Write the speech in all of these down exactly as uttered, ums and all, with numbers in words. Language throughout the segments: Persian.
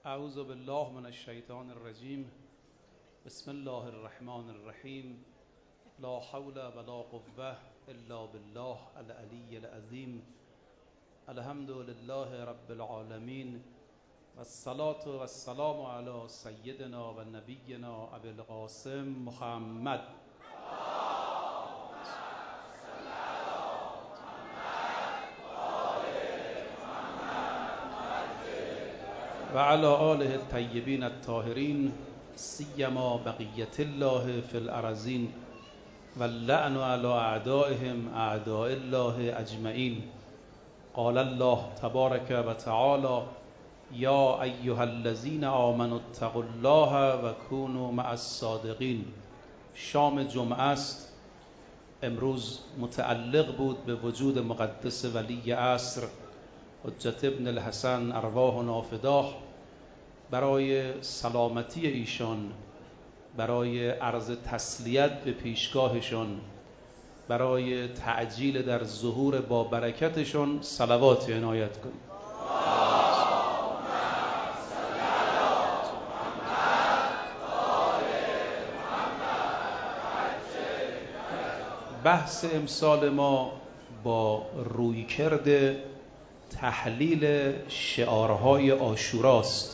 اعوذ بالله من الشیطان الرجیم. بسم الله الرحمن الرحیم. لا حول ولا قوة الا بالله العلی العظیم. الحمد لله رب العالمین والصلاة والسلام علی سیدنا و نبینا ابی القاسم محمد و علی آله الطیبین الطاهرین سیما بقیة الله فی الارضین واللعن علی اعدائهم اعداء الله اجمعین. قال الله تبارک و تعالی یا ایها الذین آمنوا اتقوا الله و کونوا مع الصادقین. شام جمعه است. امروز متعلق بود به وجود مقدس ولی عصر حجت ابن الحسن ارواحنا فداه، برای سلامتی ایشان، برای عرض تسلیت به پیشگاهشان، برای تعجیل در ظهور با برکتشان صلوات عنایت کنید. بحث امسال ما با رویکرد تحلیل شعارهای عاشوراست.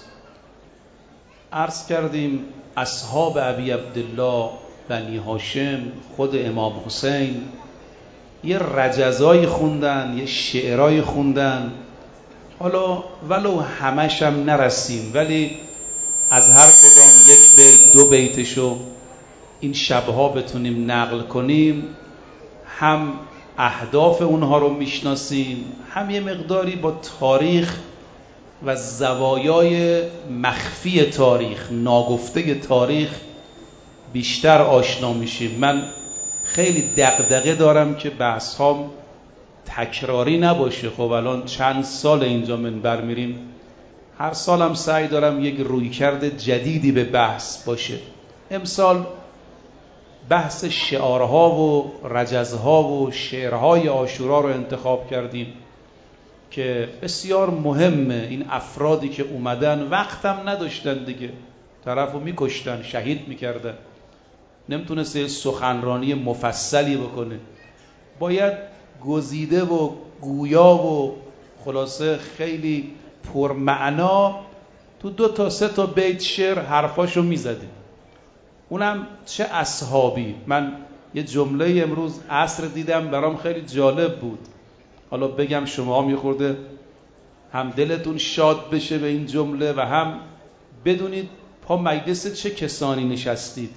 عرض کردیم اصحاب ابی عبدالله بنی هاشم، خود امام حسین یه رجزایی خوندن، یه شعرهای خوندن. حالا ولو همش هم نرسیم، ولی از هر کدام یک بیت دو بیتشو این شبها بتونیم نقل کنیم، هم اهداف اونها رو میشناسیم، هم یه مقداری با تاریخ و زوایای مخفی تاریخ، ناگفته تاریخ بیشتر آشنا میشیم. من خیلی دغدغه دارم که بحث هام تکراری نباشه. خب الان چند سال اینجا منبر میریم، هر سالم سعی دارم یک رویکرد جدیدی به بحث باشه. امسال بحث شعارها و رجزها و شعرهای عاشورا رو انتخاب کردیم که بسیار مهمه. این افرادی که اومدن وقتم نداشتن دیگه، طرفو میکشتن، شهید میکردن، نمیتونسته سخنرانی مفصلی بکنه، باید گزیده و گویا و خلاصه خیلی پرمعنا تو دو تا سه تا بیت شعر حرفاشو میزده. اونم چه اصحابی. من یه جمله امروز عصر دیدم برام خیلی جالب بود، حالا بگم شما هم میخورده هم دلتون شاد بشه به این جمله و هم بدونید پا مجلس چه کسانی نشستید.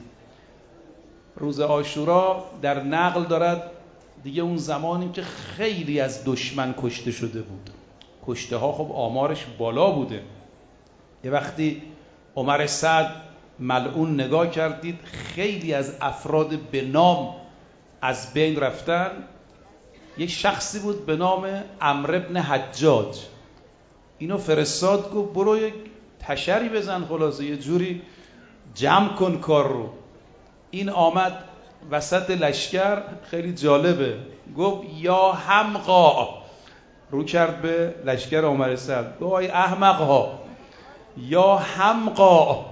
روز عاشورا در نقل دارد دیگه اون زمانی که خیلی از دشمن کشته شده بود، کشته ها خب آمارش بالا بوده. یه وقتی عمر سعد ملعون نگاه کردید خیلی از افراد به نام از بین رفتن. یک شخصی بود به نام عمرو بن حجاج، اینو فرستاد گفت برو یک تشری بزن، خلاصه یه جوری جمع کن کار رو. این آمد وسط لشکر، خیلی جالبه، گفت یا حمقا، رو کرد به لشکر عمر سعد، گفت ای احمقها، یا حمقا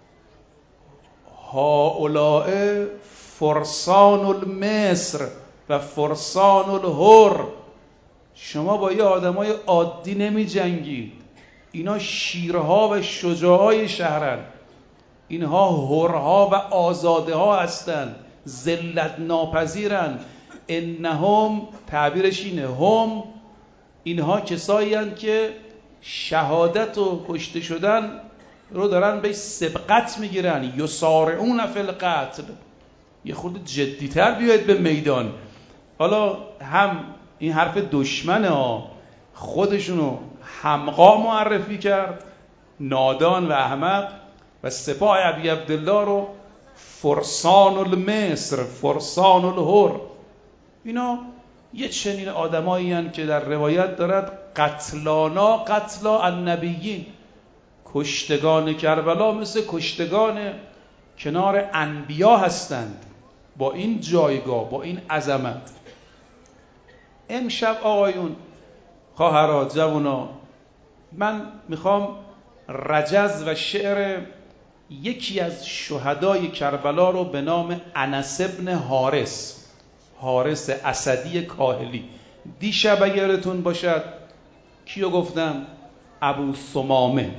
هؤلاء فرسان المصر و فرسان الحر. شما با یه آدمای عادی نمی جنگید، اینا شیرها و شجاعای شهرن، اینها حرها و آزاده ها هستن، ذلت ناپذیرن. انهم، تعبیرش اینه، هم، اینها کسایی هستند که شهادت و کشته شدن رو دارن به سبقت میگیرن. یسارعون فی القتل. یه خود جدیتر بیاید به میدان. حالا هم این حرف دشمنه ها، خودشونو حمقا معرفی کرد، نادان و احمق، و سپاه ابی عبدالله رو فرسان المصر، فرسان الحر. اینا یه چنین آدمایی هستند که در روایت دارد قتلانا قتلا النبیین، کشتگان کربلا مثل کشتگان کنار انبیا هستند، با این جایگاه، با این عظمت. امشب آقایون، خواهرات، جوانا، من میخوام رجز و شعر یکی از شهدای کربلا رو به نام انس ابن حارس، حارس اسدی کاهلی. دیشب اگرتون باشد کیو گفتم؟ ابو ثمامه.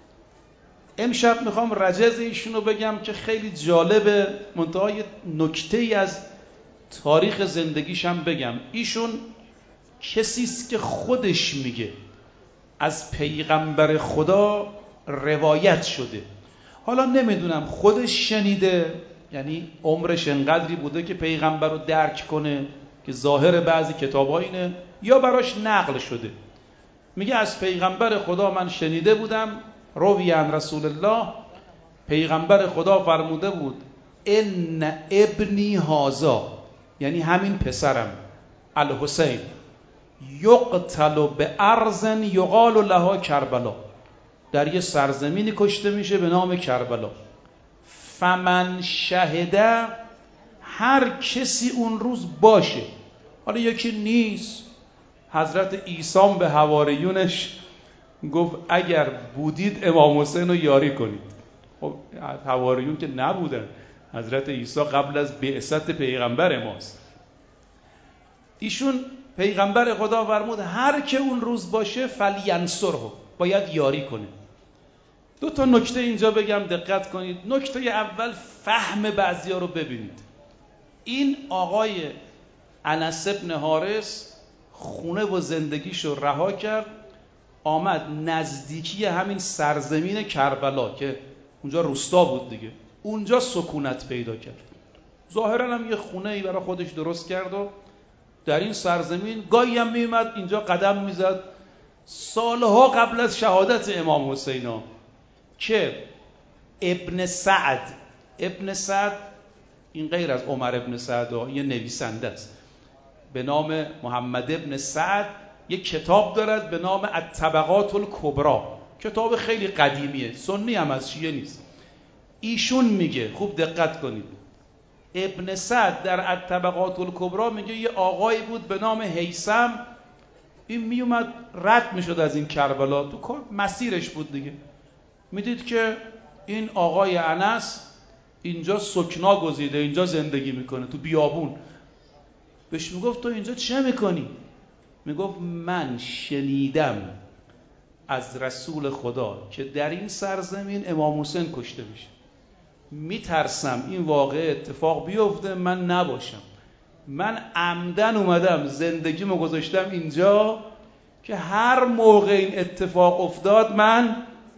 امشب میخوام رجز ایشونو بگم که خیلی جالبه، منتها یه نکته‌ای از تاریخ زندگیش هم بگم. ایشون کسیست که خودش میگه از پیغمبر خدا روایت شده. حالا نمیدونم خودش شنیده، یعنی عمرش انقدری بوده که پیغمبر رو درک کنه که ظاهر بعضی کتاب‌ها اینه، یا براش نقل شده. میگه از پیغمبر خدا من شنیده بودم، روی عن رسول الله، پیغمبر خدا فرموده بود ان ابنی هازا، یعنی همین پسرم الحسین، یقتل به ارض یقال لها کربلا، در یه سرزمینی کشته میشه به نام کربلا. فمن شهده، هر کسی اون روز باشه. حالا یکی نیست. حضرت عیسی به حواریونش گفت اگر بودید امام حسین رو یاری کنید. خب حواریون که نبودن، حضرت عیسی قبل از بعثت پیغمبر ماست. ایشون پیغمبر خدا فرمود هر که اون روز باشه فلینصره، باید یاری کنه. دو تا نکته اینجا بگم، دقت کنید. نکته اول، فهم بعضیا رو ببینید. این آقای انس ابن حارس خونه و زندگیشو رها کرد، آمد نزدیکی همین سرزمین کربلا که اونجا روستا بود دیگه، اونجا سکونت پیدا کرد. ظاهرا هم یه خونه ای برای خودش درست کرد و در این سرزمین گاهی هم میومد اینجا قدم میزد. سالها قبل از شهادت امام حسین ها که ابن سعد، ابن سعد این غیر از عمر ابن سعد ها، یه نویسنده است به نام محمد ابن سعد، یک کتاب دارد به نام الطبقات الکبری، کتاب خیلی قدیمیه، سنی هم از شیعه نیست. ایشون میگه، خوب دقت کنید، ابن سعد در الطبقات الکبری میگه یه آقایی بود به نام هیثم، این میومد رد میشد از این کربلا، تو مسیرش بود دیگه. میدید که این آقای انس اینجا سکنا گزیده، اینجا زندگی میکنه تو بیابون. بهش میگفت تو اینجا چه میکنی؟ میگفت من شنیدم از رسول خدا که در این سرزمین امام حسین کشته میشه، میترسم این واقعه اتفاق بیفته من نباشم، من عمدن اومدم زندگیمو گذاشتم اینجا که هر موقع این اتفاق افتاد من،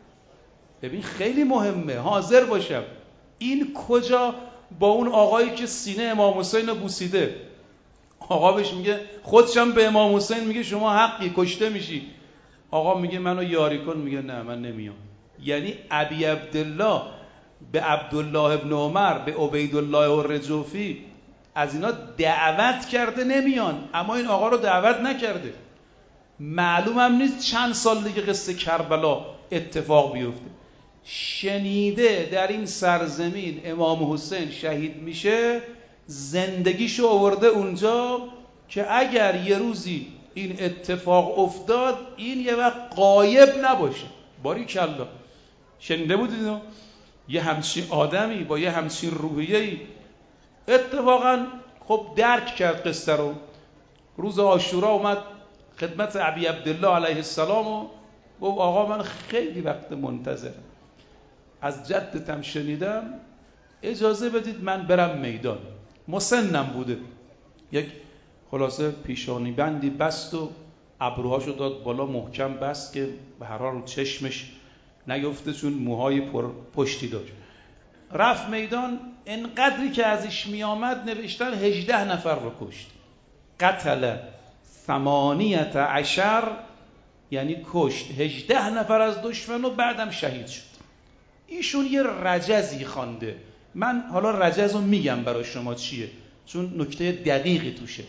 ببین خیلی مهمه، حاضر باشم. این کجا با اون آقایی که سینه امام حسین رو بوسیده، آقا بهش میگه، خودشم به امام حسین میگه شما حقی کشته میشی، آقا میگه منو یاری کن، میگه نه من نمیام. یعنی ابی عبدالله به عبدالله ابن عمر، به عبیدالله الرجوفی، از اینا دعوت کرده نمیان، اما این آقا رو دعوت نکرده. معلوم هم نیست چند سال دیگه قصه کربلا اتفاق بیفته. شنیده در این سرزمین امام حسین شهید میشه، زندگیشو آورده اونجا که اگر یه روزی این اتفاق افتاد این یه وقت غایب نباشه. باریکلا. شنیده بودید اینو؟ یه همچین آدمی با یه همچین روحیه‌ای اتفاقا خب درک کرد قصه رو. روز عاشورا اومد خدمت ابی عبدالله علیه السلام و گفت آقا من خیلی وقت منتظرم، از جدتم شنیدم، اجازه بدید من برم میدان. مسنم بوده، یک خلاصه پیشانی بندی بست و ابروهاشو داد بالا محکم بست که به هر حال رو چشمش نیفته چون موهای پر پشتی داشت. رفت میدان، انقدری که ازش میامد نوشتن هجده نفر رو کشت. قتل ثمانیت عشر، یعنی کشت هجده نفر از دشمن و بعدم شهید شد. ایشون یه رجزی خوانده، من حالا رجز رو میگم برای شما چیه چون نکته دقیقی توشه.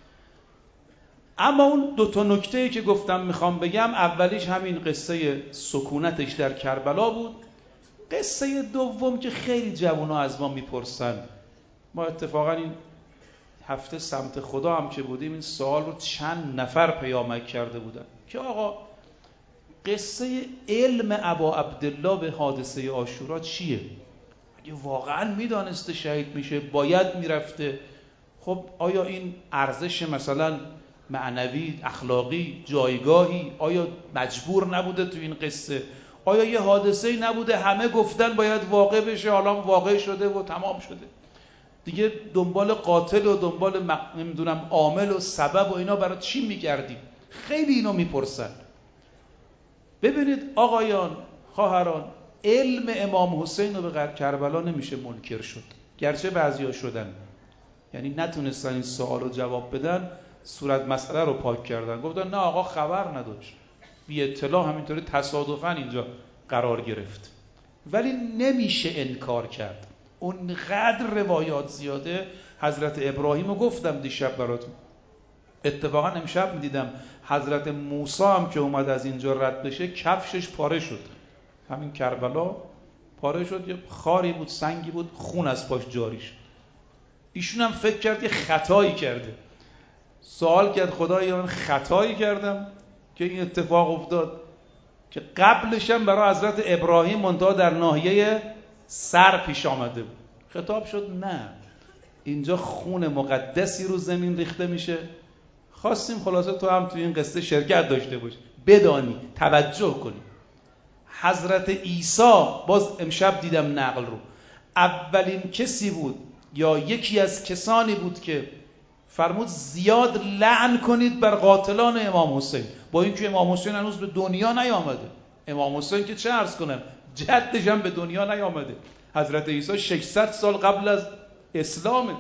اما اون دو تا نکته‌ای که گفتم میخوام بگم، اولیش همین قصه سکونتش در کربلا بود. قصه دوم که خیلی جوونا از ما میپرسن، ما اتفاقا این هفته سمت خدا هم که بودیم این سوال رو چند نفر پیامک کرده بودن که آقا قصه علم ابا عبدالله به حادثه عاشورا چیه؟ اگه واقعا میدانسته شهید میشه باید میرفته، خب آیا این ارزش مثلا معنوی، اخلاقی، جایگاهی، آیا مجبور نبوده تو این قصه؟ آیا یه حادثه‌ای نبوده همه گفتن باید واقع بشه، حالا واقع شده و تمام شده دیگه؟ دنبال قاتل و دنبال مق... نمیدونم عامل و سبب و اینا برای چی میگردیم؟ خیلی اینو میپرسن. ببینید آقایان، خواهران، علم امام حسین رو به کربلا نمیشه منکر شد، گرچه بعضیا شدن، یعنی نتونستن این سوال رو جواب بدن، صورت مسئله رو پاک کردن، گفتن نه آقا خبر نداشت، بی اطلاع همینطوری تصادفاً اینجا قرار گرفت. ولی نمیشه انکار کرد، اونقدر روایات زیاده. حضرت ابراهیم رو گفتم دیشب براتون، اتفاقا امشب میدیدم حضرت موسی هم که اومد از اینجا رد بشه کفشش پاره شد، همین کربلا پاره شد، یه خاری بود، سنگی بود، خون از پاش جاری شد. ایشون هم فکر کرد یه خطایی کرده، سوال کرد خدایا من خطایی کردم که این اتفاق افتاد؟ که قبلش هم برای حضرت ابراهیم منتها در ناحیه سر پیش آمده بود. خطاب شد نه، اینجا خون مقدسی رو زمین ریخته میشه. خواستیم خلاصه تو هم توی این قصه شرکت داشته باشی، بدانی، توجه کنی. حضرت عیسی باز امشب دیدم نقل رو، اولین کسی بود یا یکی از کسانی بود که فرمود زیاد لعن کنید بر قاتلان امام حسین، با اینکه امام حسین هنوز به دنیا نیامده. امام حسین که چه عرض کنم، جدش هم به دنیا نیامده. حضرت عیسی ششصد سال قبل از اسلامه.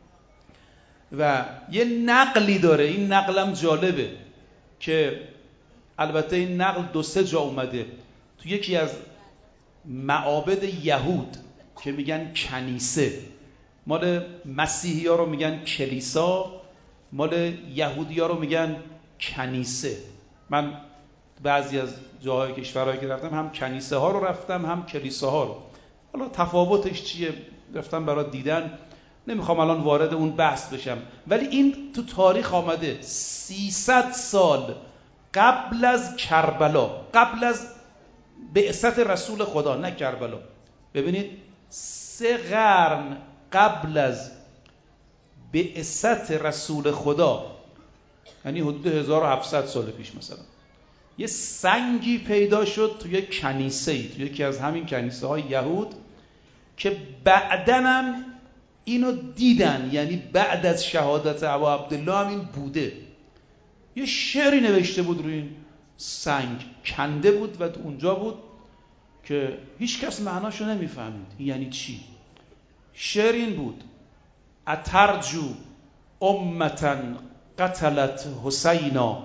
و یه نقلی داره، این نقلم جالبه که البته این نقل دو سه جا اومده، تو یکی از معابد یهود که میگن کنیسه، مال مسیحی ها رو میگن کلیسا، مال یهودی ها رو میگن کنیسه. من بعضی از جاهای کشورهایی که رفتم هم کنیسه ها رو رفتم هم کلیسا ها رو، حالا تفاوتش چیه رفتم برای دیدن، نمیخوام الان وارد اون بحث بشم. ولی این تو تاریخ آمده سیصد سال قبل از کربلا، قبل از بعثت رسول خدا، نه کربلا. ببینید سه قرن قبل از بعثت رسول خدا، یعنی حدود هزار و هفتصد سال پیش مثلا، یه سنگی پیدا شد توی کنیسه‌ای، توی یکی از همین کنیسه های یهود، که بعدن هم اینو دیدن، یعنی بعد از شهادت ابا عبدالله هم این بوده. یه شعری نوشته بود روی این سنگ، کنده بود و تو اونجا بود که هیچ کس معناشو نمیفهمید یعنی چی. شعر این بود: اترجو امتا قتلت حسینا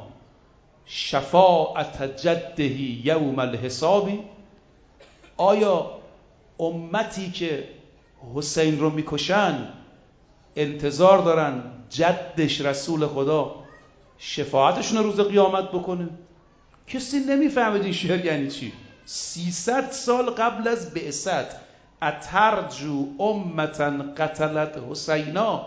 شفاعت جده یوم الحسابی. آیا امتی که حسین رو میکشن انتظار دارن جدش رسول خدا شفاعتشون رو روز قیامت بکنه؟ کسی نمیفهمید این شعر یعنی چی. سیصد سال قبل از بعثت، اترجو امتا قتلت حسینا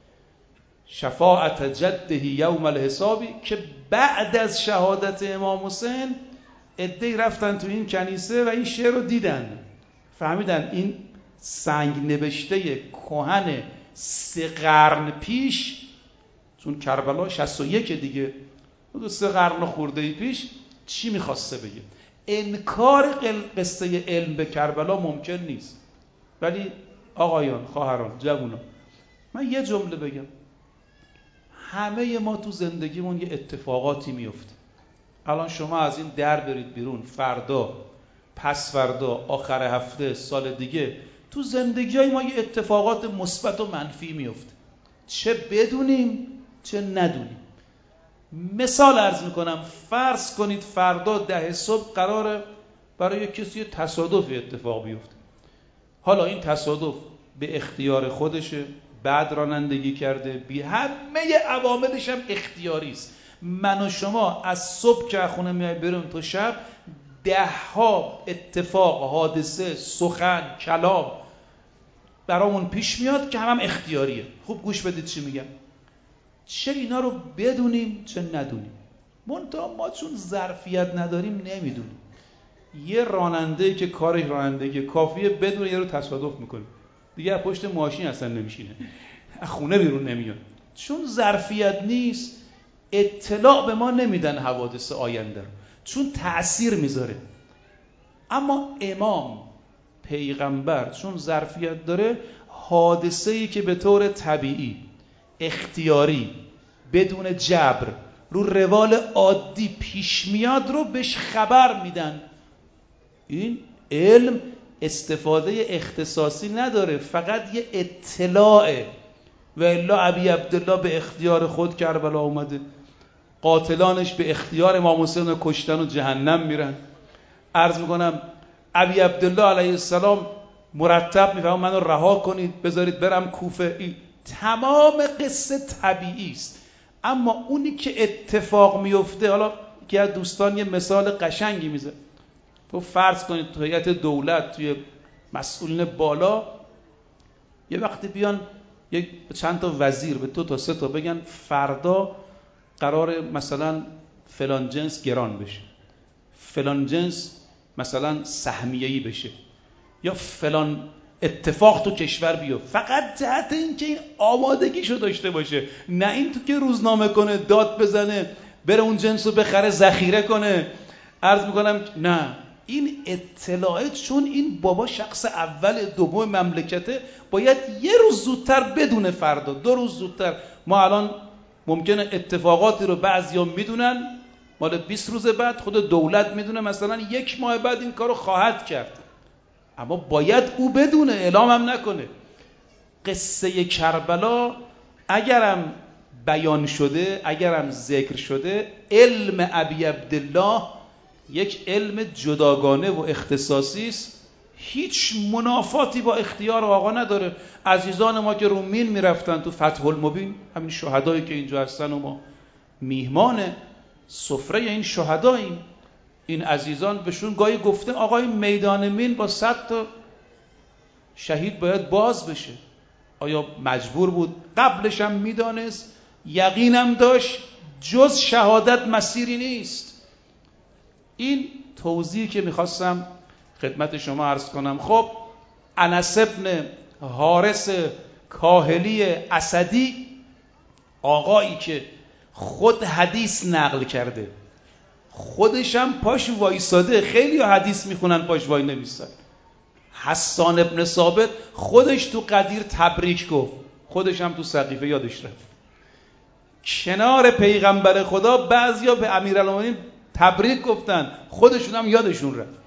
شفاعت جده یوم الحسابی، که بعد از شهادت امام حسین عده‌ای رفتن تو این کنیسه و این شعر رو دیدن، فهمیدن این سنگ نوشته کهن سه قرن پیش، چون کربلا شصت و یک دیگه، دو سه قرن خورده پیش چی میخواسته بگه. انکار قصه علم به کربلا ممکن نیست. ولی آقایان، خواهران، جوانان، من یه جمله بگم، همه ما تو زندگیمون یه اتفاقاتی میفته. الان شما از این در برید بیرون، فردا، پس فردا، آخر هفته، سال دیگه، تو زندگی‌های ما یه اتفاقات مثبت و منفی میفته، چه بدونیم چه ندونیم. مثال عرض میکنم، فرض کنید فردا ده صبح قراره برای کسی تصادفی اتفاق بیفته. حالا این تصادف به اختیار خودشه، بعد رانندگی کرده، بی همه عواملش هم اختیاری است. من و شما از صبح که خونه میای بریم تا شب، ده ها اتفاق، حادثه، سخن، کلام برامون پیش میاد که هم, هم اختیاریه. خوب گوش بدید چی میگم. چه اینا رو بدونیم چه ندونیم. منتها ما چون ظرفیت نداریم نمیدونیم. یه راننده که کارش رانندگی کافیه بدون یه رو تصادف میکنه، دیگه از پشت ماشین اصلا نمیشینه، از خونه بیرون نمیاد. چون ظرفیت نیست اطلاع به ما نمیدن حوادث آینده رو، چون تأثیر میذاره. اما امام پیغمبر چون ظرفیت داره، حادثه‌ای که به طور طبیعی اختیاری بدون جبر رو روال عادی پیش میاد رو بهش خبر میدن. این علم استفاده اختصاصی نداره، فقط یه اطلاعه. و الا ابی عبدالله به اختیار خود کربلا اومده، قاتلانش به اختیار امام حسین رو کشتن و جهنم میرن. عرض میکنم ابی عبدالله علیه السلام مرتب میفهم منو رها کنید بذارید برم کوفه. این تمام قصه طبیعی است. اما اونی که اتفاق میفته، حالا که از دوستان یه مثال قشنگی میزه، تو فرض کنید تو هیئت دولت، توی مسئولین بالا، یه وقتی بیان یک چند تا وزیر به دو تا سه تا بگن فردا قرار مثلا فلان جنس گران بشه، فلان جنس مثلا سهمیه‌ای بشه، یا فلان اتفاق تو کشور بیفته، فقط جهت این که این آمادگیشو داشته باشه، نه این تو که روزنامه کنه، داد بزنه، بره اون جنس رو بخره ذخیره کنه. عرض میکنم نه، این اطلاعات، چون این بابا شخص اول دوم مملکته، باید یه روز زودتر بدونه، فردا دو روز زودتر. ما الان ممکنه اتفاقاتی رو بعضیا میدونن مال بیست روز بعد، خود دولت میدونه مثلا یک ماه بعد این کارو خواهد کرد، اما باید او بدونه، اعلام هم نکنه. قصه کربلا اگرم بیان شده، اگرم ذکر شده، علم ابی عبدالله یک علم جداگانه و اختصاصی است، هیچ منافاتی با اختیار آقا نداره. عزیزان ما که رومین میرفتن تو فتح المبین، همین شهدایی که اینجا هستن و ما میهمان سفره این شهداییم، این عزیزان بهشون گاهی گفته آقای میدان مین با صد تا شهید باید باز بشه. آیا مجبور بود؟ قبلش هم میدانست، یقینم داشت جز شهادت مسیری نیست. این توضیحی که میخواستم خدمت شما عرض کنم. خب انس ابن حارث کاهلی اسدی، آقایی که خود حدیث نقل کرده، خودش هم پاش وایساده، خیلی ها حدیث میخونن پاش وای نمیستن. حسان ابن ثابت خودش تو قدیر تبریک گفت، خودش هم تو سقیفه یادش رفت. کنار پیغمبر خدا بعضیا به امیرالمومنین تبریک گفتن، خودشون هم یادشون رفت.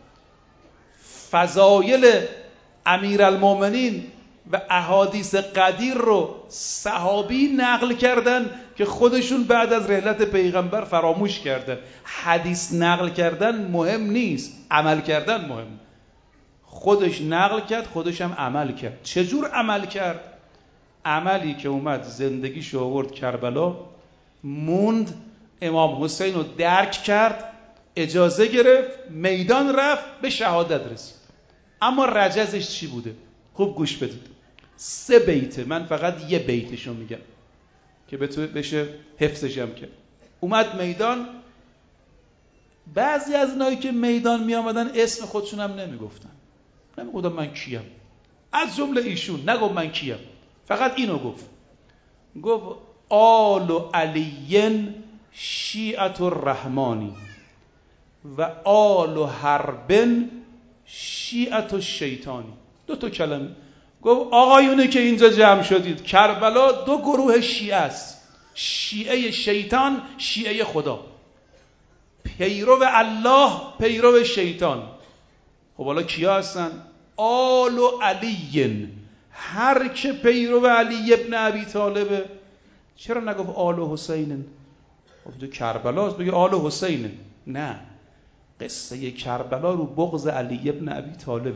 فضایل امیرالمومنین و احادیث قدیر رو صحابی نقل کردن که خودشون بعد از رحلت پیغمبر فراموش کردن. حدیث نقل کردن مهم نیست، عمل کردن مهم. خودش نقل کرد، خودش هم عمل کرد. چجور عمل کرد؟ عملی که اومد زندگیشو آورد کربلا، موند، امام حسین رو درک کرد، اجازه گرفت، میدان رفت، به شهادت رسید. اما رجزش چی بوده؟ خوب گوش بدید. سه بیته، من فقط یه بیتشو میگم که بشه حفظشم کرد. اومد میدان، بعضی از اینایی که میدان می آمدن اسم خودشون هم نمیگفتن، نمیگفتن من کیم، از جمله ایشون نگفت من کیم، فقط اینو گفت، گفت آل علی شیعت الرحمانی و آل حرب شیعت الشیطانی. دو تا کلمه گفت آقایونه که اینجا جمع شدید، کربلا دو گروه شیعه است، شیعه شیطان، شیعه خدا، پیرو الله، پیرو شیطان. خب حالا کیا هستن؟ آل علی، هر که پیرو علی ابن ابی طالبه. چرا نگفت آل حسین؟ خب تو کربلاست، بگه آل حسین. نه، قصه کربلا رو بغض علی ابن ابی طالبه.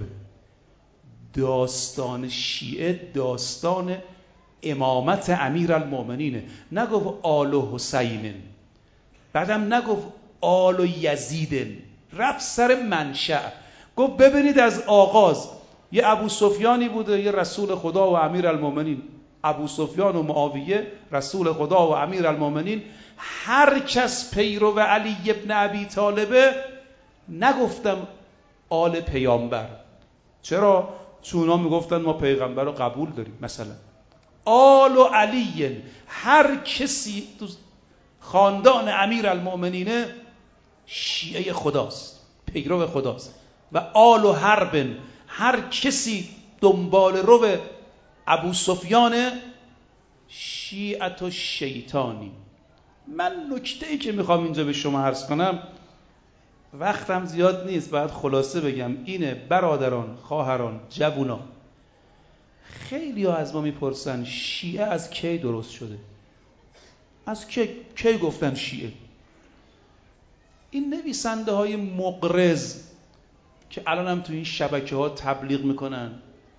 داستان شیعه داستان امامت امیرالمومنینه. نگفت آل حسین، بعدم نگفت آل یزید، رفت سر منشأ. گفت ببینید از آغاز یه ابو سفیانی بوده، یه رسول خدا و امیرالمومنین، ابو سفیان و معاویه، رسول خدا و امیر المومنین، هر کس پیرو علی ابن ابی طالبه، نگفتم آل پیامبر. چرا؟ چون اونا میگفتن ما پیغمبر رو قبول داریم. مثلا آل و علی، هر کسی تو خاندان امیر المومنینه شیعه خداست، پیرو خداست. و آل و حرب، هر کسی دنبال رو ابو سفیان، شیعت و شیطانی. من نکته‌ای که میخوام اینجا به شما عرض کنم، وقتم زیاد نیست، باید خلاصه بگم، اینه برادران، خواهران، جوونا، خیلی ها از ما میپرسن شیعه از کی درست شده؟ از کی کی گفتن شیعه؟ این نویسنده های مقرض که الان هم تو این شبکه ها تبلیغ میکنن،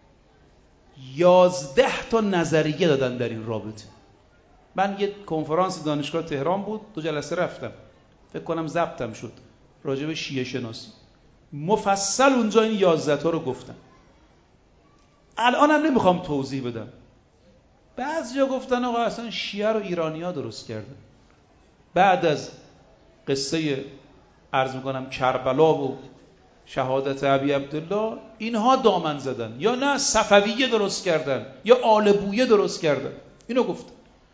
یازده تا نظریه دادن در این رابطه. من یه کنفرانس دانشگاه تهران بود، دو جلسه رفتم، فکر کنم ضبطم شد، راجع به شیعه شناسی مفصل اونجا این یازده تا رو گفتم. الان هم نمیخوام توضیح بدم. بعضیا گفتن آقا اصلا شیعه رو ایرانی‌ها درست کردن. بعد از قصه عرض میکنم کربلا و شهادت ابی عبدالله اینها دامن زدن، یا نه صفویه درست کردن، یا آل بویه درست کردن. اینو گفتن.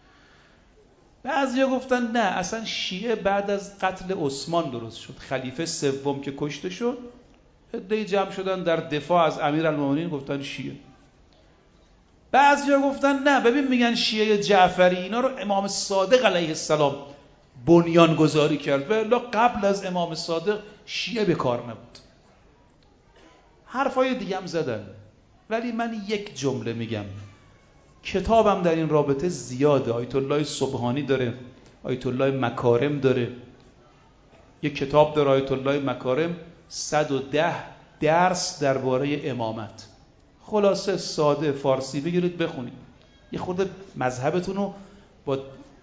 بعضیا گفتن نه اصلا شیعه بعد از قتل عثمان درست شد، خلیفه سوم که کشته شد، عده‌ای جمع شدن در دفاع از امیرالمومنین گفتن شیعه. بعضیا گفتن نه ببین میگن شیعه جعفری، اینا رو امام صادق علیه السلام بنیان گذاری کرد، ولی قبل از امام صادق شیعه به کار نبود. حرفای دیگه هم زدن، ولی من یک جمله میگم. کتابم در این رابطه زیاده، آیت الله سبحانی داره، آیت الله مکارم داره، یک کتاب داره آیت الله مکارم، صد و ده درس درباره امامت. خلاصه ساده فارسی بگیرید بخونید، یه خورده مذهبتون رو با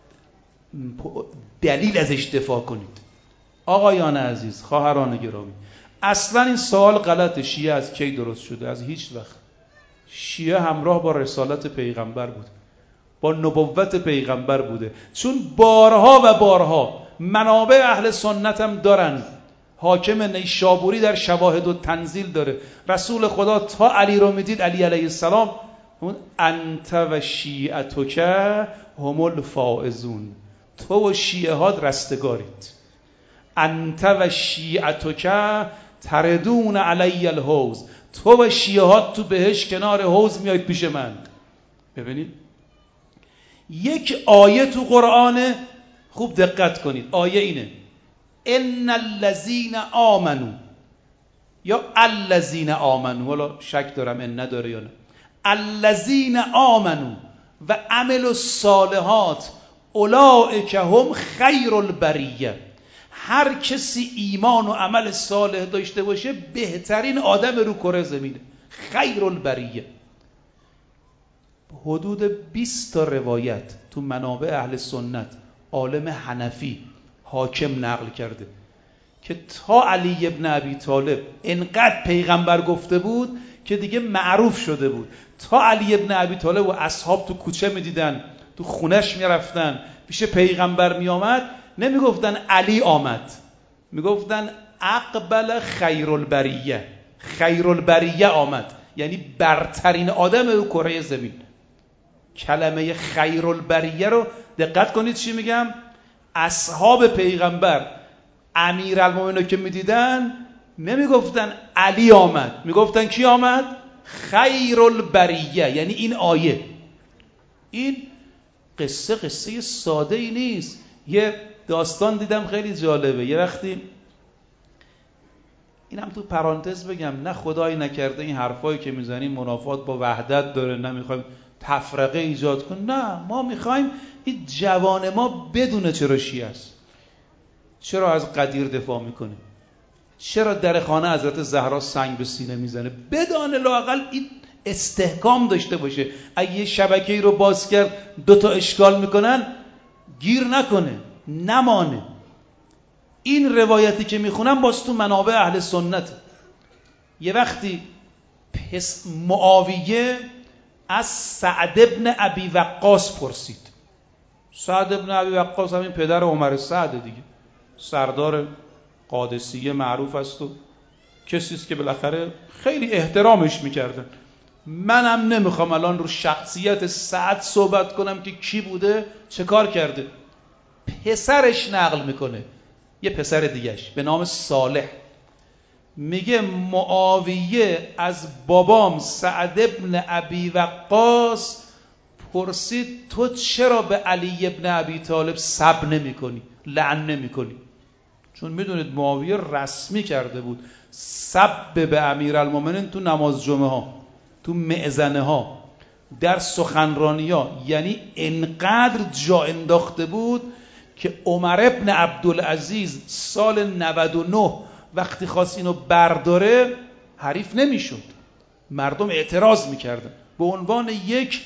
دلیل ازش دفاع کنید. آقایان عزیز، خواهران گرامی، اصلا این سوال غلطه شیعه از کی درست شده؟ از هیچ وقت. شیعه همراه با رسالت پیغمبر بود، با نبوت پیغمبر بوده، چون بارها و بارها منابع اهل سنت هم دارن. حاکم نیشابوری در شواهد و تنزیل داره، رسول خدا تا علی رو میدید، علی علیه السلام، اون انت و شیعتک هم الفائزون، تو و شیعه ها رستگارید. انت و شیعتک تردون علی الحوض، تو و شیعه ها تو بهش کنار حوض میاید پیش من. ببینید یک آیه تو قرآن، خوب دقت کنید، آیه اینه ان الذین آمنو، یا الذین آمنو، والا شک دارم ان نداره یا نه، الذین آمنو و عملوا الصالحات اولئک هم خیر البریه. هر کسی ایمان و عمل صالح داشته باشه بهترین آدم رو کره زمینه، خیر البریه. حدود بیست تا روایت تو منابع اهل سنت عالم حنفی حاکم نقل کرده که تا علی ابن ابی طالب انقدر پیغمبر گفته بود که دیگه معروف شده بود. تا علی ابن ابی طالب و اصحاب تو کوچه میدیدن، تو خونش میرفتن، پیش پیغمبر میامد، نمیگفتن علی آمد، میگفتن اقبل خیر البریه، خیر البریه آمد، یعنی برترین آدم رو کره زمین. کلمه خیر البریه رو دقت کنید چی میگم. اصحاب پیغمبر امیرالمومنین که میدیدن نمیگفتن علی آمد، میگفتن کی آمد؟ خیر البریه، یعنی این آیه. این قصه قصه ساده ای نیست. یه داستان دیدم خیلی جالبه. یه وقتی، اینم تو پرانتز بگم، نه خدایی نکرده این حرفایی که میزنیم منافات با وحدت داره، نه میخوایم تفرقه ایجاد کنیم، نه، ما میخوایم این جوان ما بدونه چرا شیعه است، چرا از قدیر دفاع میکنه، چرا در خانه حضرت زهرا سنگ به سینه میزنه، بدانه لااقل این استحکام داشته باشه. اگه یه شبکه‌ای رو باز کرد دوتا اشکال میکنن، گیر نکنه، نمانه. این روایتی که میخونم باز تو منابع اهل سنت. یه وقتی پس معاویه از سعد ابن ابی وقاص پرسید. سعد ابن ابی وقاص همین پدر عمر سعد دیگه، سردار قادسیه معروف است و کسی است که بالاخره خیلی احترامش میکردن. منم نمیخوام الان رو شخصیت سعد صحبت کنم که کی بوده چه کار کرده. پسرش نقل میکنه، یه پسر دیگهش به نام صالح، میگه معاویه از بابام سعد ابن ابی وقاص پرسید تو چرا به علی ابن ابی طالب سب نمی کنی، لعن نمی کنی؟ چون میدونید معاویه رسمی کرده بود سب به امیرالمومنین تو نماز جمعه ها، تو معزنه ها، در سخنرانی ها، یعنی انقدر جا انداخته بود که عمر ابن عبدالعزیز سال نود و نه وقتی خواست اینو برداره حریف نمیشد، مردم اعتراض میکردن به عنوان یک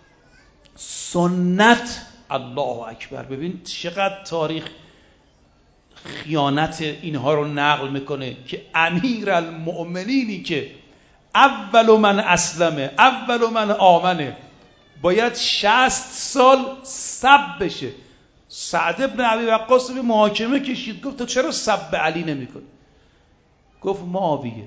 سنت. الله اکبر. ببین چقدر تاریخ خیانت اینها رو نقل میکنه که امیرالمؤمنینی که اول من اسلمه اول من آمنه باید شصت سال سب بشه. سعد ابن ابی وقاص به محاکمه کشید، گفت تو چرا سب علی نمی کنی؟ گفت معاویه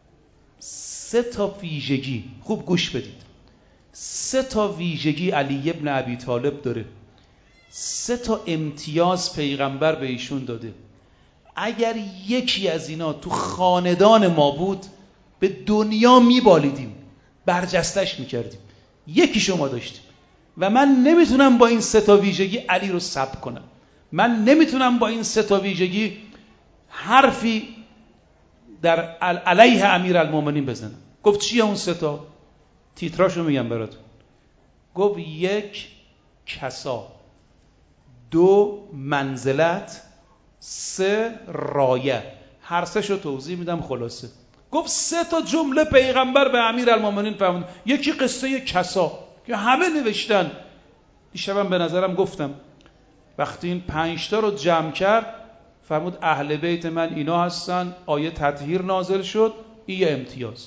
سه تا ویژگی، خوب گوش بدید، سه تا ویژگی علی ابن ابی طالب داره، سه تا امتیاز پیغمبر به ایشون داده. اگر یکی از اینا تو خاندان ما بود به دنیا میبالیدیم، برجستش میکردیم. یکی شما داشتیم و من نمیتونم با این سه تا ویژگی علی رو سب کنم. من نمیتونم با این سه تا ویژگی حرفی در علیه امیرالمومنین بزنم. گفت چیه اون سه تا؟ تیتراشو میگم براتون. گفت یک کسا، دو منزلت، سه رایه. هر سه شو توضیح میدم خلاصه. گفت سه تا جمله پیغمبر به امیرالمومنین فرمود. یکی قصه کسا که همه نوشتن، دیشبم به نظرم گفتم، وقتی این پنج تا رو جمع کرد فرمود اهل بیت من اینا هستن، آیه تطهیر نازل شد. این یه امتیاز.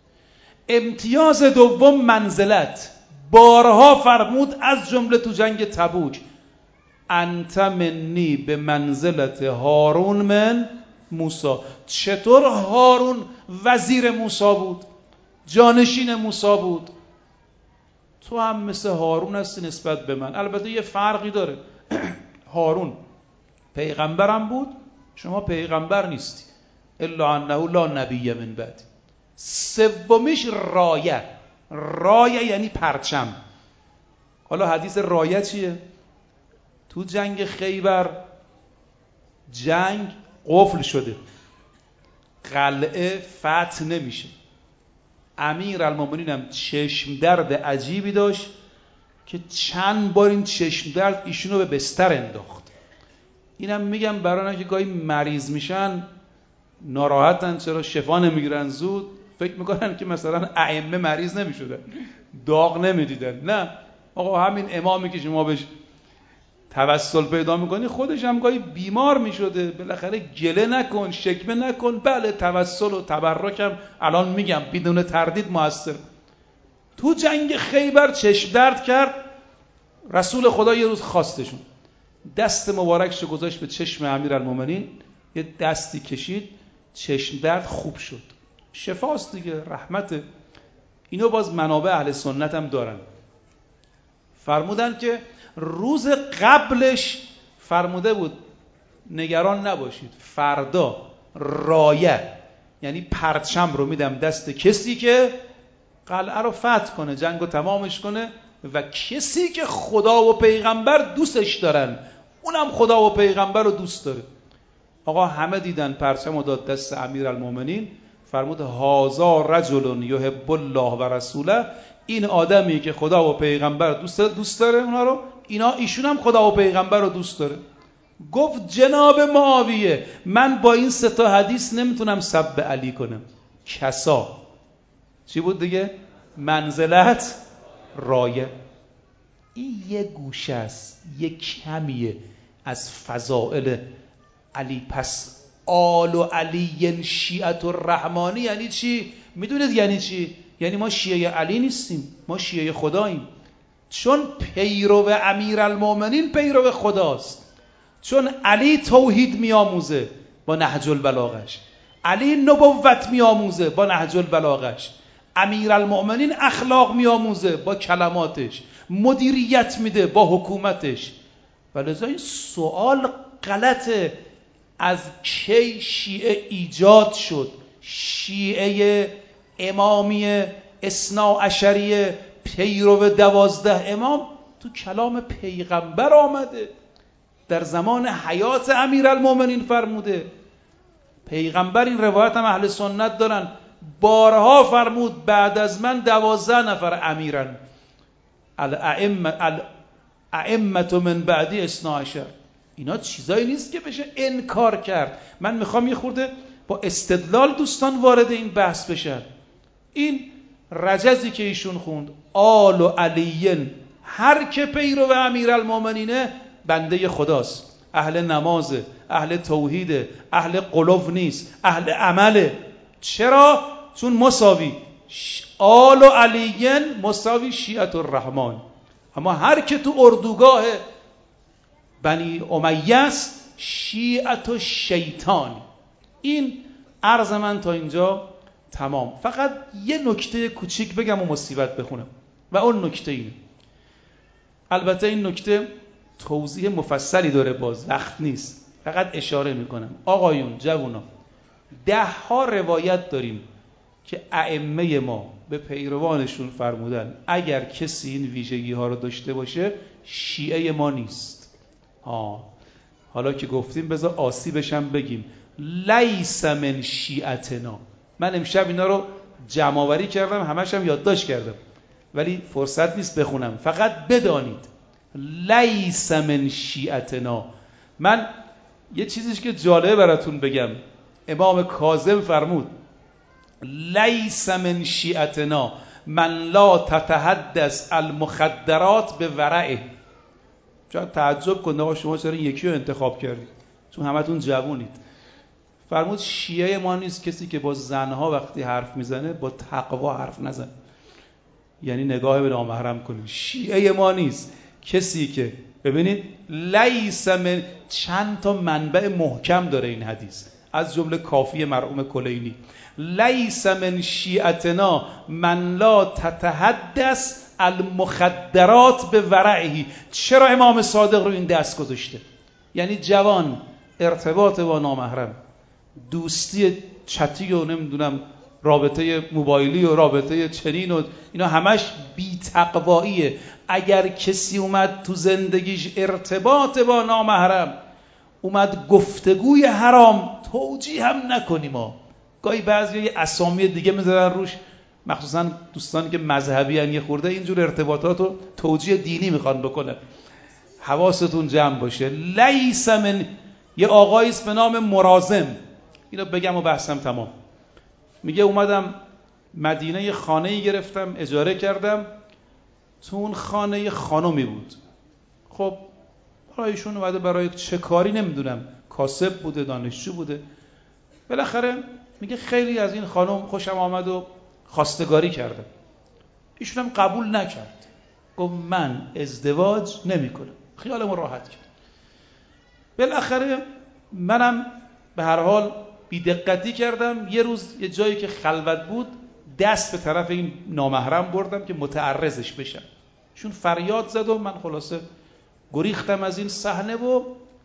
امتیاز دوم منزلت، بارها فرمود از جمله تو جنگ تبوک انت منی به منزلت هارون من موسی. چطور هارون وزیر موسی بود، جانشین موسی بود، تو هم مثل هارون هستی نسبت به من. البته یه فرقی داره، هارون پیغمبرم بود، شما پیغمبر نیستی، الا انه لا نبی من بعد. سومیش رایه. رایه یعنی پرچم. حالا حدیث رایه چیه؟ تو جنگ خیبر جنگ قفل شده، قلعه فتح نمیشه. امیرالمومنین هم چشم درد عجیبی داشت که چند بار این چشم درد ایشونو به بستر انداخت. اینم میگم برای اینکه گاهی مریض میشن ناراحتن چرا شفا نمیگیرن زود، فکر میکنن که مثلا ائمه مریض نمیشدن، داغ نمیدیدن. نه آقا، همین امامی که شما بهش توسل پیدا میکنی خودش هم گاهی بیمار میشده. بالاخره گله نکن، شکمه نکن. بله توسل و تبرک هم الان میگم بدون تردید موثر. تو جنگ خیبر چشم درد کرد، رسول خدا یه روز خواستشون، دست مبارکشو گذاشت به چشم امیرالمومنین، یه دستی کشید، چشم درد خوب شد. شفاست دیگه، رحمته. اینو باز منابع اهل سنت هم دارن. فرمودن که روز قبلش فرموده بود نگران نباشید، فردا رایه یعنی پرچم رو میدم دست کسی که قلعه رو فتح کنه، جنگ رو تمامش کنه، و کسی که خدا و پیغمبر دوستش دارن، اونم خدا و پیغمبر رو دوست داره. آقا همه دیدن پرچم رو داد دست امیرالمومنین، فرمود هازا رجل یحب الله و رسوله. این آدمی که خدا و پیغمبر دوست دوست داره اونا رو، اینا ایشون هم خدا و پیغمبر رو دوست داره. گفت جناب معاویه من با این سه تا حدیث نمیتونم سب علی کنم. کسا چی بود دیگه؟ منزلت، رایه. این یه گوشه است، یه کمیه از فضائل علی. پس آل و علی شیعت الرحمانی یعنی چی؟ میدونید یعنی چی؟ یعنی ما شیعه علی نیستیم، ما شیعه خداییم. چون پیرو امیرالمومنین پیرو خداست، چون علی توحید میآموزه با نهج البلاغش، علی نبوت میآموزه با نهج البلاغش، امیرالمومنین اخلاق میآموزه با کلماتش، مدیریت میده با حکومتش. ولذا این سوال غلطه، از کی شیعه ایجاد شد؟ شیعه امامی اثنا عشریه پیرو دوازده امام تو کلام پیغمبر آمده، در زمان حیات امیرالمومنین فرموده. پیغمبر، این روایت هم اهل سنت دارن، بارها فرمود بعد از من دوازده نفر امیرن، الائمة من بعدی اثنا عشر. اینا چیزایی نیست که بشه انکار کرد. من میخوام یه خورده با استدلال دوستان وارد این بحث بشن. این رجزی که ایشون خوند، آل و علیین، هر که پیرو امیرالمومنینه بنده خداست، اهل نمازه، اهل توحیده، اهل قلوب نیست، اهل عمله. چرا؟ چون مساوی آل و علیین مساوی شیعت الرحمن. اما هر که تو اردوگاه بنی امیه است شیعت و شیطان. این عرض من تا اینجا تمام. فقط یه نکته کوچیک بگم و مصیبت بخونم و اون نکته اینه. البته این نکته توضیح مفصلی داره، باز وقت نیست، فقط اشاره میکنم. آقایون، جوونا، ده ها روایت داریم که ائمه ما به پیروانشون فرمودن اگر کسی این ویژگی ها رو داشته باشه شیعه ما نیست. آه. حالا که گفتیم بذار آسیبش هم بگیم، لیس من شیعتنا. من امشب اینا رو جمع آوری کردم، همش هم یادداشت کردم، ولی فرصت نیست بخونم. فقط بدانید لیس من شیعتنا. من یه چیزیش که جالبه براتون بگم، امام کاظم فرمود لیس من شیعتنا من لا تتحدث المخدرات به ورعه. شاید تعجب کنید آقا شما چرا یکی رو انتخاب کردید، چون همتون جوونید. فرمود شیعه ما نیست کسی که با زنها وقتی حرف میزنه با تقوا حرف نزنه، یعنی نگاه به نامحرم کنید. شیعه ما نیست کسی که، ببینید لیس من، چند تا منبع محکم داره این حدیث، از جمله کافی مرحوم کلینی. لیس من شیعتنا من لا تتحدث المخدرات به ورعه. چرا امام صادق رو این دست گذاشته؟ یعنی جوان ارتباط با نامحرم، دوستی چتی و نمیدونم رابطه موبایلی و رابطه چنین و اینا همش بی تقواییه. اگر کسی اومد تو زندگیش ارتباط با نامحرم، اومد گفتگوی حرام، توجیه هم نکنیم. ما گاهی بعضی یه اسامی دیگه میذارن روش، مخصوصا دوستانی که مذهبی ان، یه خورده اینجور ارتباطات رو توجیه دینی میخوان بکنن. حواستون جمع باشه. لیس من، یه آقایی است به نام مرازم، اینو بگم و بحثم تمام. میگه اومدم مدینه یه خانه‌ای گرفتم اجاره کردم، تو اون خانه یه خانومی بود. خب برایشون اومده برای چه کاری نمیدونم، کاسب بوده، دانشجو بوده. بالاخره میگه خیلی از این خانم خوشم آمد و خواستگاری کردم. ایشون هم قبول نکرد، گفت من ازدواج نمی کنم. خیالمو راحت کرد. بالاخره منم به هر حال بی دقتی کردم. یه روز یه جایی که خلوت بود دست به طرف این نامحرم بردم که متعرضش بشم. ایشون فریاد زد و من خلاصه گریختم از این صحنه و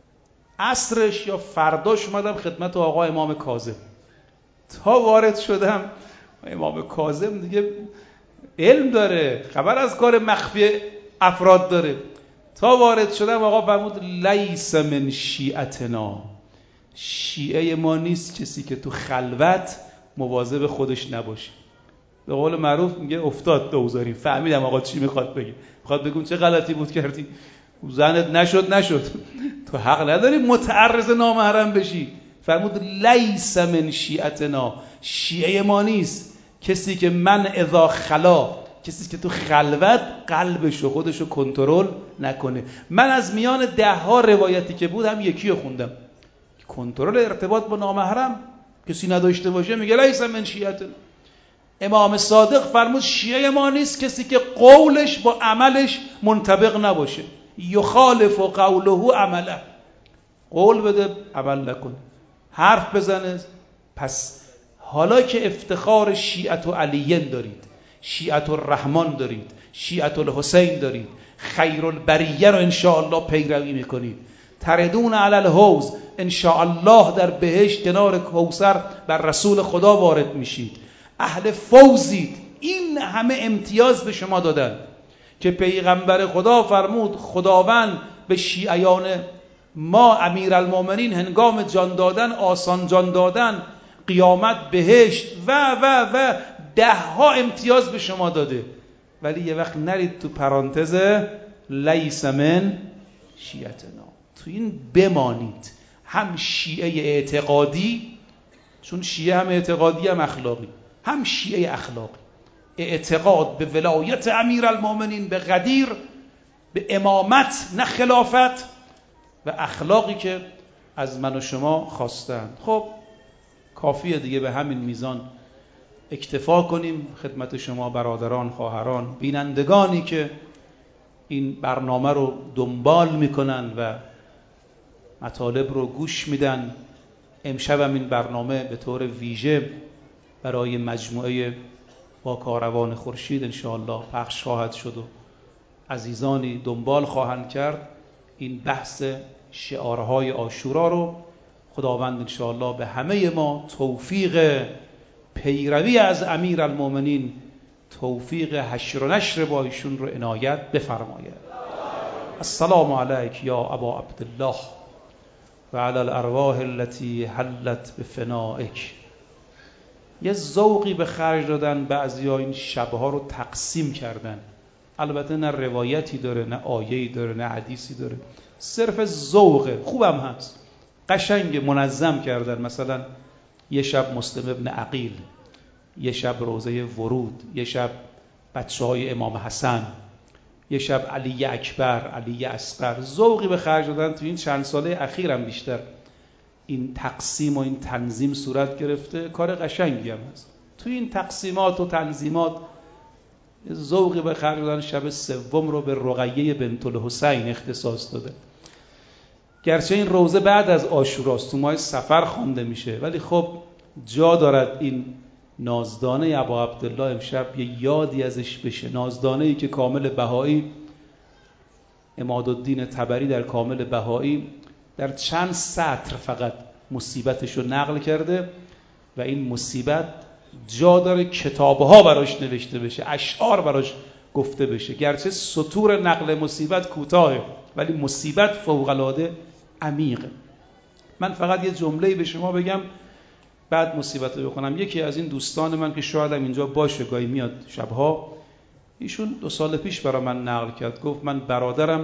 عصرش یا فرداش اومدم خدمت آقا امام کاظم. تا وارد شدم، امام کاظم دیگه علم داره، خبر از کار مخفی افراد داره. تا وارد شدم آقا فرمود لیس من شیعتنا. شیعه ما نیست کسی که تو خلوت مواظب خودش نباشه. به قول معروف میگه افتاد دوزاری. فهمیدم آقا چی میخواد بگه. میخواد بگون چه غلطی بود کردی، زنت نشد نشد تو حق نداری متعرض نامحرم بشی. فرمود لیس من شیعتنا. شیعه ما نیست کسی که من اذا خلا، کسی که تو خلوت قلبش و خودشو کنترل نکنه. من از میان ده ها روایتی که بود هم یکی رو خوندم. کنترل ارتباط با نامحرم کسی نداشته باشه میگه لیس من شیعتنا. امام صادق فرمود شیعه ما نیست کسی که قولش با عملش منطبق نباشه. یخالف قوله عمله، قول بده عمل نکنه، حرف بزنه. پس حالا که افتخار شیعت و علیین دارید، شیعت الرحمن دارید، شیعت الحسین دارید، خیر البریه رو انشاءالله پیروی میکنید، تردون علی الحوض انشاءالله در بهشت کنار کوثر بر رسول خدا وارد میشید، اهل فوزید. این همه امتیاز به شما دادن که پیغمبر خدا فرمود خداوند به شیعیان ما امیرالمومنین هنگام جان دادن، آسان جان دادن، قیامت، بهشت و و و ده ها امتیاز به شما داده، ولی یه وقت نرید تو پرانتز لیس من شیعتنا، تو این بمانید. هم شیعه اعتقادی، چون شیعه هم اعتقادی هم اخلاقی، هم شیعه اخلاقی، اعتقاد به ولایت امیرالمومنین، به قدیر، به امامت نه خلافت، و اخلاقی که از من و شما خواستند. خب کافیه دیگه، به همین میزان اکتفا کنیم. خدمت شما برادران، خواهران، بینندگانی که این برنامه رو دنبال میکنن و مطالب رو گوش میدن، امشب هم این برنامه به طور ویژه برای مجموعه با کاروان خورشید انشاءالله پخش خواهد شد و عزیزانی دنبال خواهند کرد. این بحث شعارهای عاشورا رو خداوند انشاءالله به همه ما توفیق پیروی از امیرالمومنین، توفیق حشر و نشر با ایشون رو عنایت بفرماید. السلام علیک یا ابا عبدالله و علی الارواح التي حلت بفنائک. یه ذوقی به خرج دادن بعضیا، این شبها رو تقسیم کردن. البته نه روایتی داره، نه آیه‌ای داره، نه حدیثی داره، صرف ذوقه. خوبم هست، قشنگ منظم کردن. مثلا یه شب مسلم ابن عقیل، یه شب روضه ورود، یه شب بچه های امام حسن، یه شب علی اکبر، علی اصغر. ذوقی به خرج دادن. تو این چند ساله اخیرم بیشتر این تقسیم و این تنظیم صورت گرفته. کار قشنگی هم هست. تو این تقسیمات و تنظیمات ذوقی به خرج دادن. شب سوم رو به رقیه بنت الحسین اختصاص داده. گرچه این روزه بعد از عاشوراست، تو ماه صفر خوانده میشه، ولی خب جا دارد این نازدانه ابا عبدالله امشب یه یادی ازش بشه. نازدانه‌ای که کامل بهایی، عمادالدین طبری در کامل بهایی در چند سطر فقط مصیبتش رو نقل کرده و این مصیبت جا داره کتابها براش نوشته بشه، اشعار براش گفته بشه. گرچه سطور نقل مصیبت کوتاهه، ولی مصیبت فوق‌العاده عمیقه. من فقط یه جمله‌ای به شما بگم بعد مصیبت رو بکنم. یکی از این دوستان من که شاید هم اینجا باشه، گاهی میاد شبها، ایشون دو سال پیش برای من نقل کرد. گفت من برادرم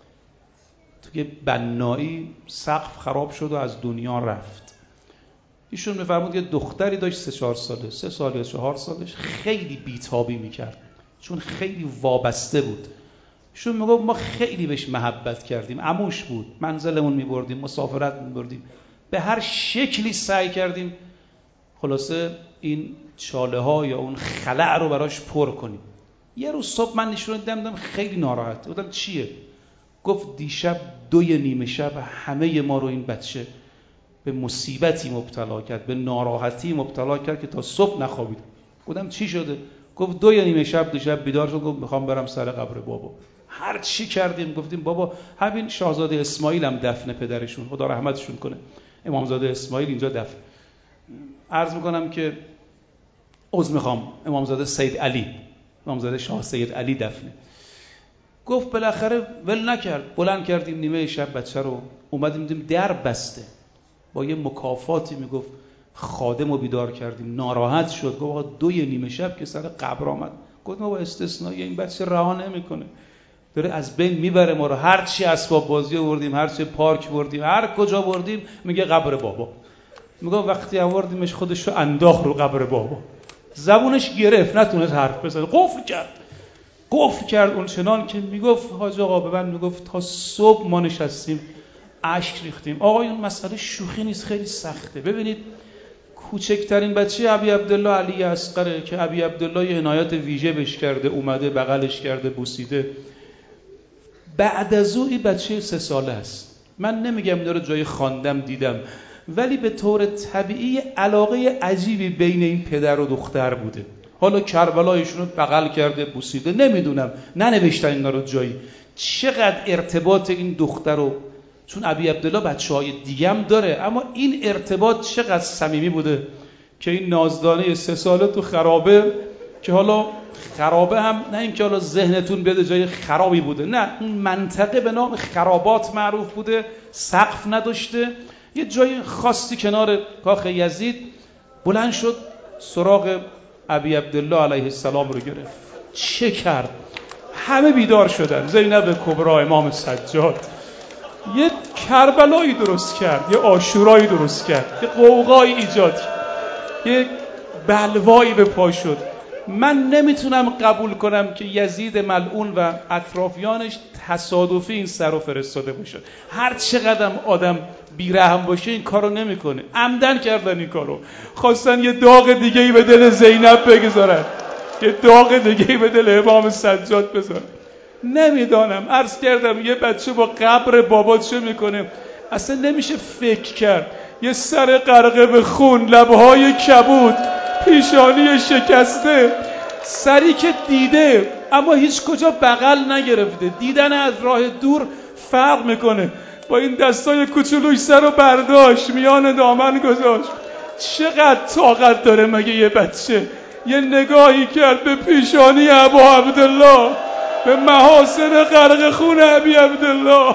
توی بنایی سقف خراب شد و از دنیا رفت. ایشون میفرمود یه دختری داشت سه چهار ساله، سه سال یا چهار سالش، خیلی بیتابی میکرد چون خیلی وابسته بود. ایشون میگفت ما خیلی بهش محبت کردیم، عموش بود، منزلمون میبردیم، مسافرت میبردیم، به هر شکلی سعی کردیم خلاصه این چاله ها یا اون خلأ رو براش پر کنیم. یه روز صبح من نشون دیدم خیلی ناراحت. گفتم چیه؟ گفت دیشب دوی نیمه شب همه ما رو این بچه به مصیبتی مبتلا کرد، به ناراحتی مبتلا کرد که تا صبح نخوابید. گفتم چی شده؟ گفت دوی نیمه شب دیشب بیدار شد، گفت میخوام برم سر قبر بابا. هر چی کردیم گفتیم بابا، همین شاهزاده اسماعیل هم دفن پدرشون، خدا رحمتشون کنه، امامزاده اسماعیل اینجا دفن. عرض میکنم که عذر میخوام، امامزاده سید علی، امامزاده شاه سید علی دفنه. گفت بالاخره ول نکرد، بلند کردیم نیمه شب بچه رو، اومدیم دیدیم در بسته، با یه مکافاتی میگفت خادم رو بیدار کردیم. ناراحت شد، گفت آقا دوی نیمه شب که سر قبر آمد. گفت ما با استثنایی این بچه رها نمیکنه، داره از بین میبره ما رو. هر چی اسباب بازی آوردیم، هر چی پارک بردیم، هر کجا بردیم، میگه قبر بابا. میگه وقتی آوردیمش خودش رو انداخت رو قبر بابا، زبونش گرفت، نتونست حرف بزنه، قفل کرد قفل کرد اون چنان که میگفت حاج آقا به من میگفت تا صبح ما نشستیم اشک ریختیم. آقایون مسئله شوخی نیست، خیلی سخته. ببینید کوچکترین بچه ابی عبدالله علی اصغره که ابی عبدالله یه عنایت ویژه بهش کرده، اومده بغلش کرده، بوسیده. بعد از او این بچه سه ساله است. من نمیگم داره جای خواندم دیدم، ولی به طور طبیعی علاقه عجیبی بین این پدر و دختر بوده. حالا کربلایشون رو بغل کرده، بوسیده، نمیدونم، ننوشتن اینا رو جایی. چقدر ارتباط این دختر رو، چون ابی عبدالله بچه های دیگه هم داره، اما این ارتباط چقدر صمیمی بوده که این نازدانه سه ساله تو خرابه، که حالا خرابه هم نه اینکه حالا ذهنتون بیاد جای خرابی بوده، نه، اون منطقه به نام خرابات معروف بوده، سقف نداشته، یه جای خاصی کنار کاخ یزید. بلند شد سراغ ابی عبدالله علیه السلام رو گرفت. چه کرد؟ همه بیدار شدن. زینب کبرا، امام سجاد، یه کربلایی درست کرد، یه عاشورایی درست کرد، یه قوقایی ایجاد کرد، یه بلوایی به پا شد. من نمیتونم قبول کنم که یزید ملعون و اطرافیانش تصادفی این سر رو فرستاده باشه. هر چقدر آدم بیرحم باشه این کارو نمیکنه. عمدن کردن این کارو، خواستن یه داغ دیگه‌ای به دل زینب بگذارن، یه داغ دیگه‌ای به دل امام سجاد بذارن. نمیدانم، عرض کردم یه بچه با قبر بابا چه میکنه اصلا نمیشه فکر کرد. یه سر غرقه به خون، لبهای کبود، پیشانی شکسته، سری که دیده اما هیچ کجا بغل نگرفته. دیدن از راه دور فرق میکنه. با این دستای کوچولوش سر رو برداشت، میان دامن گذاشت. چقدر طاقت داره مگه یه بچه؟ یه نگاهی کرد به پیشانی ابا عبدالله، به محاسن غرق خون ابی عبدالله.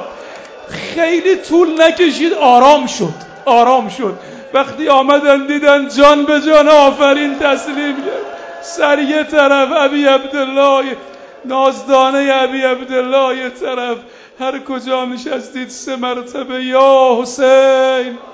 خیلی طول نکشید، آرام شد، آرام شد. وقتی آمدن دیدن جان به جان آفرین تسلیم کرد. سر یه طرف ابی عبدالله، نازدانه ابی عبدالله یه طرف. هر کجا نشستید سه مرتبه یا حسین